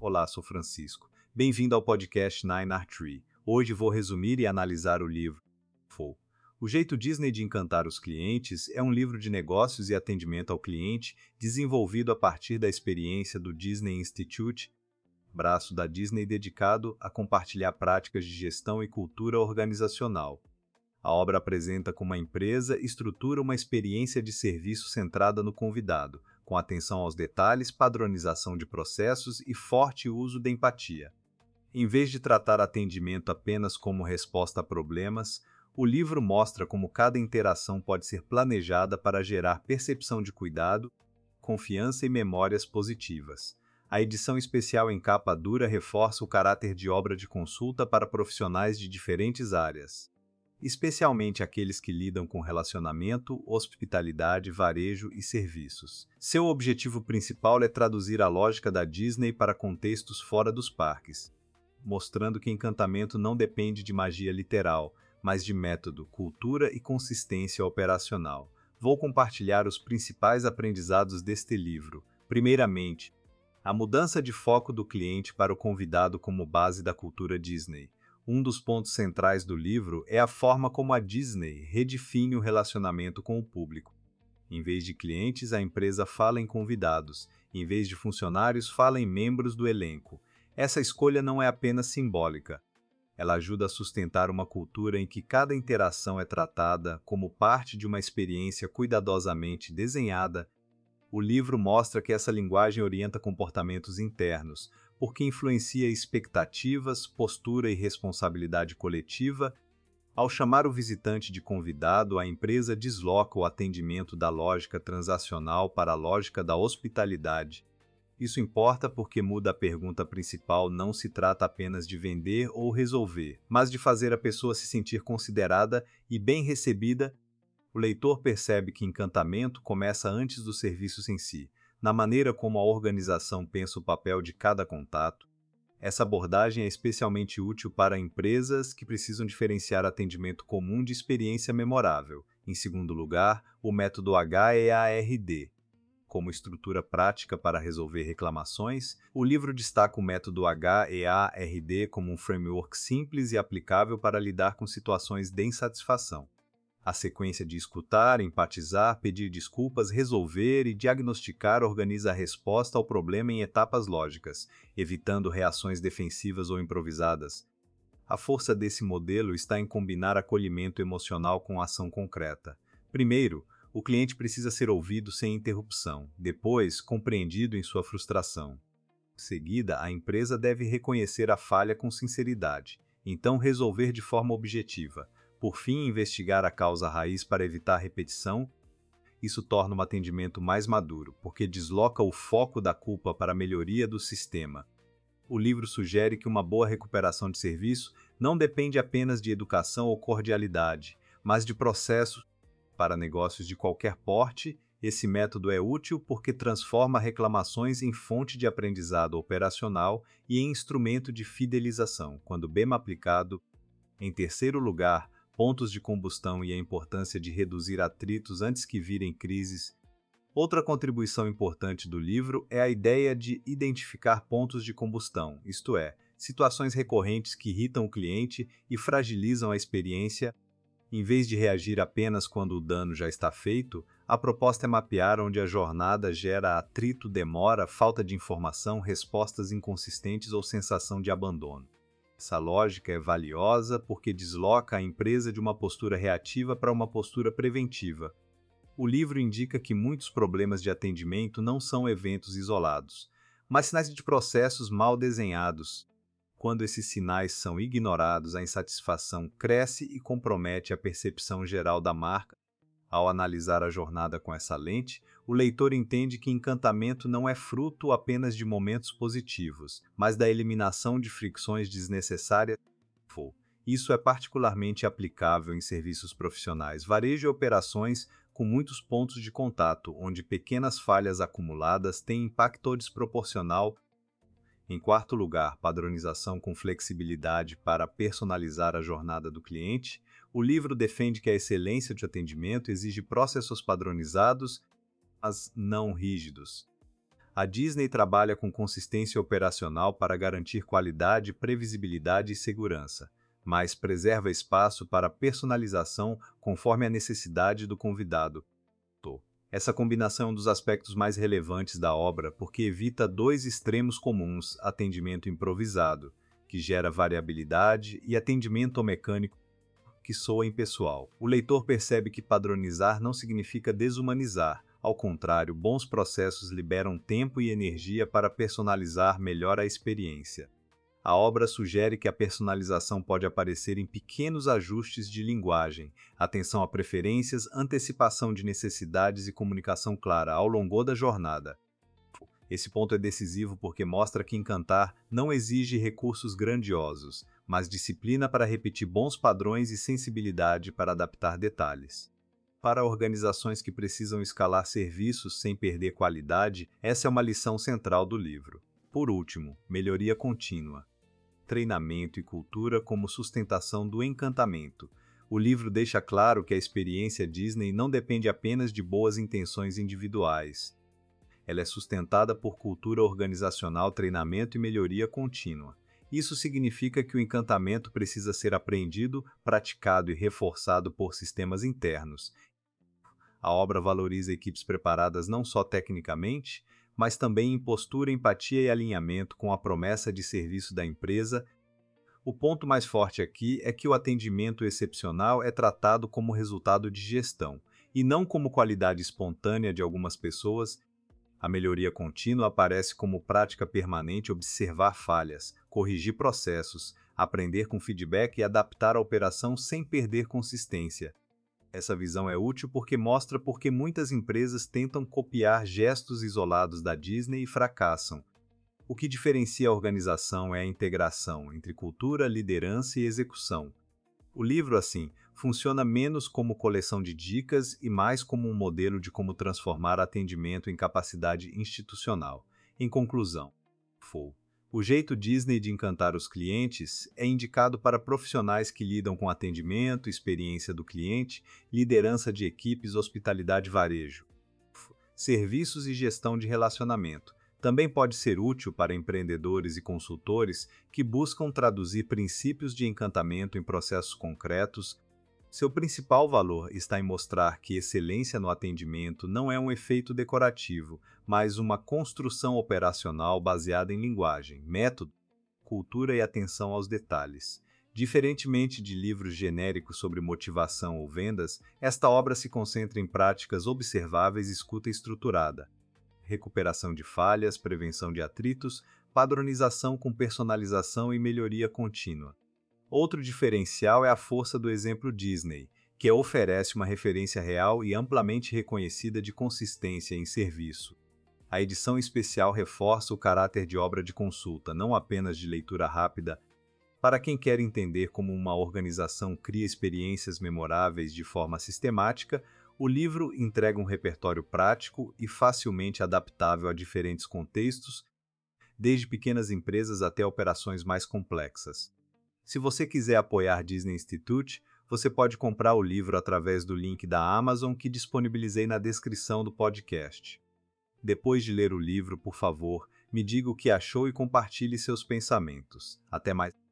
Olá, sou Francisco. Bem-vindo ao podcast Nine Art Tree. Hoje vou resumir e analisar o livro Full. O Jeito Disney de Encantar os Clientes é um livro de negócios e atendimento ao cliente desenvolvido a partir da experiência do Disney Institute, braço da Disney dedicado a compartilhar práticas de gestão e cultura organizacional. A obra apresenta como a empresa estrutura uma experiência de serviço centrada no convidado, com atenção aos detalhes, padronização de processos e forte uso da empatia. Em vez de tratar atendimento apenas como resposta a problemas, o livro mostra como cada interação pode ser planejada para gerar percepção de cuidado, confiança e memórias positivas. A edição especial em capa dura reforça o caráter de obra de consulta para profissionais de diferentes áreas, especialmente aqueles que lidam com relacionamento, hospitalidade, varejo e serviços. Seu objetivo principal é traduzir a lógica da Disney para contextos fora dos parques, mostrando que encantamento não depende de magia literal, mas de método, cultura e consistência operacional. Vou compartilhar os principais aprendizados deste livro. Primeiramente, a mudança de foco do cliente para o convidado como base da cultura Disney. Um dos pontos centrais do livro é a forma como a Disney redefine o relacionamento com o público. Em vez de clientes, a empresa fala em convidados. Em vez de funcionários, fala em membros do elenco. Essa escolha não é apenas simbólica. Ela ajuda a sustentar uma cultura em que cada interação é tratada como parte de uma experiência cuidadosamente desenhada. O livro mostra que essa linguagem orienta comportamentos internos, porque influencia expectativas, postura e responsabilidade coletiva. Ao chamar o visitante de convidado, a empresa desloca o atendimento da lógica transacional para a lógica da hospitalidade. Isso importa porque muda a pergunta principal, não se trata apenas de vender ou resolver, mas de fazer a pessoa se sentir considerada e bem recebida. O leitor percebe que encantamento começa antes dos serviços em si, na maneira como a organização pensa o papel de cada contato. Essa abordagem é especialmente útil para empresas que precisam diferenciar atendimento comum de experiência memorável. Em segundo lugar, o método HEARD. Como estrutura prática para resolver reclamações, o livro destaca o método HEARD como um framework simples e aplicável para lidar com situações de insatisfação. A sequência de escutar, empatizar, pedir desculpas, resolver e diagnosticar organiza a resposta ao problema em etapas lógicas, evitando reações defensivas ou improvisadas. A força desse modelo está em combinar acolhimento emocional com ação concreta. Primeiro, o cliente precisa ser ouvido sem interrupção, depois, compreendido em sua frustração. Em seguida, a empresa deve reconhecer a falha com sinceridade, então resolver de forma objetiva. Por fim, investigar a causa raiz para evitar repetição. Isso torna um atendimento mais maduro, porque desloca o foco da culpa para a melhoria do sistema. O livro sugere que uma boa recuperação de serviço não depende apenas de educação ou cordialidade, mas de processos. Para negócios de qualquer porte, esse método é útil porque transforma reclamações em fonte de aprendizado operacional e em instrumento de fidelização, quando bem aplicado. Em terceiro lugar, pontos de combustão e a importância de reduzir atritos antes que virem crises. Outra contribuição importante do livro é a ideia de identificar pontos de combustão, isto é, situações recorrentes que irritam o cliente e fragilizam a experiência. Em vez de reagir apenas quando o dano já está feito, a proposta é mapear onde a jornada gera atrito, demora, falta de informação, respostas inconsistentes ou sensação de abandono. Essa lógica é valiosa porque desloca a empresa de uma postura reativa para uma postura preventiva. O livro indica que muitos problemas de atendimento não são eventos isolados, mas sinais de processos mal desenhados. Quando esses sinais são ignorados, a insatisfação cresce e compromete a percepção geral da marca. Ao analisar a jornada com essa lente, o leitor entende que encantamento não é fruto apenas de momentos positivos, mas da eliminação de fricções desnecessárias. Isso é particularmente aplicável em serviços profissionais, varejo e operações com muitos pontos de contato, onde pequenas falhas acumuladas têm impacto desproporcional. Em quarto lugar, padronização com flexibilidade para personalizar a jornada do cliente. O livro defende que a excelência de atendimento exige processos padronizados, mas não rígidos. A Disney trabalha com consistência operacional para garantir qualidade, previsibilidade e segurança, mas preserva espaço para personalização conforme a necessidade do convidado. Essa combinação é um dos aspectos mais relevantes da obra porque evita dois extremos comuns: atendimento improvisado, que gera variabilidade, e atendimento mecânico, que soa impessoal. O leitor percebe que padronizar não significa desumanizar. Ao contrário, bons processos liberam tempo e energia para personalizar melhor a experiência. A obra sugere que a personalização pode aparecer em pequenos ajustes de linguagem, atenção a preferências, antecipação de necessidades e comunicação clara ao longo da jornada. Esse ponto é decisivo porque mostra que Encantar não exige recursos grandiosos, mas disciplina para repetir bons padrões e sensibilidade para adaptar detalhes. Para organizações que precisam escalar serviços sem perder qualidade, essa é uma lição central do livro. Por último, melhoria contínua. Treinamento e cultura como sustentação do encantamento. O livro deixa claro que a experiência Disney não depende apenas de boas intenções individuais. Ela é sustentada por cultura organizacional, treinamento e melhoria contínua. Isso significa que o encantamento precisa ser aprendido, praticado e reforçado por sistemas internos. A obra valoriza equipes preparadas não só tecnicamente, mas também em postura, empatia e alinhamento com a promessa de serviço da empresa. O ponto mais forte aqui é que o atendimento excepcional é tratado como resultado de gestão, e não como qualidade espontânea de algumas pessoas. A melhoria contínua aparece como prática permanente: observar falhas, corrigir processos, aprender com feedback e adaptar a operação sem perder consistência. Essa visão é útil porque mostra por que muitas empresas tentam copiar gestos isolados da Disney e fracassam. O que diferencia a organização é a integração entre cultura, liderança e execução. O livro, assim, funciona menos como coleção de dicas e mais como um modelo de como transformar atendimento em capacidade institucional. Em conclusão, o jeito Disney de encantar os clientes é indicado para profissionais que lidam com atendimento, experiência do cliente, liderança de equipes, hospitalidade, varejo, serviços e gestão de relacionamento. Também pode ser útil para empreendedores e consultores que buscam traduzir princípios de encantamento em processos concretos. Seu principal valor está em mostrar que excelência no atendimento não é um efeito decorativo, mas uma construção operacional baseada em linguagem, método, cultura e atenção aos detalhes. Diferentemente de livros genéricos sobre motivação ou vendas, esta obra se concentra em práticas observáveis e escuta estruturada. Recuperação de falhas, prevenção de atritos, padronização com personalização e melhoria contínua. Outro diferencial é a força do exemplo Disney, que oferece uma referência real e amplamente reconhecida de consistência em serviço. A edição especial reforça o caráter de obra de consulta, não apenas de leitura rápida. Para quem quer entender como uma organização cria experiências memoráveis de forma sistemática, o livro entrega um repertório prático e facilmente adaptável a diferentes contextos, desde pequenas empresas até operações mais complexas. Se você quiser apoiar Disney Institute, você pode comprar o livro através do link da Amazon que disponibilizei na descrição do podcast. Depois de ler o livro, por favor, me diga o que achou e compartilhe seus pensamentos. Até mais.